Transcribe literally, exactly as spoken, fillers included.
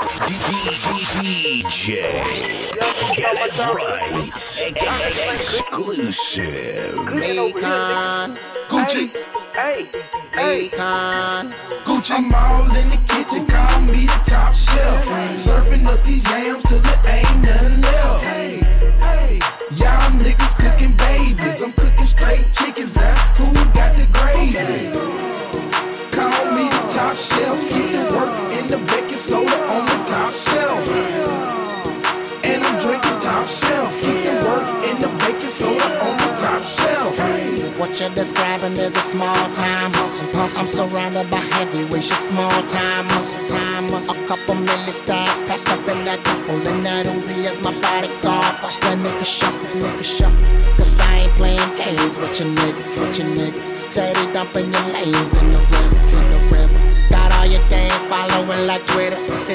D J. Get it right. Exclusive. Akon, Gucci, Hey, hey, Akon. Gucci. I'm all in the kitchen, call me the top chef. Surfing up these yams till it ain't nothing left. Hey, hey, y'all niggas cooking babies. I'm cooking straight chickens now. Who got the gravy? Call me the top chef. Getting work in the baking soda on the top shelf. And I'm drinking top shelf. Getting work in the baking soda on the top shelf. What you're describing is a small time hustle. I'm surrounded by heavyweights, it's small time hustle. Time hustle. A couple million stacks packed up in that duffel, and that Uzi is my bodyguard. Watch that nigga shuffle, nigga shuffle. Cause I ain't playing games with your niggas, with your niggas. Steady dumping your lanes in the river, in the river. Got all your damn following like Twitter.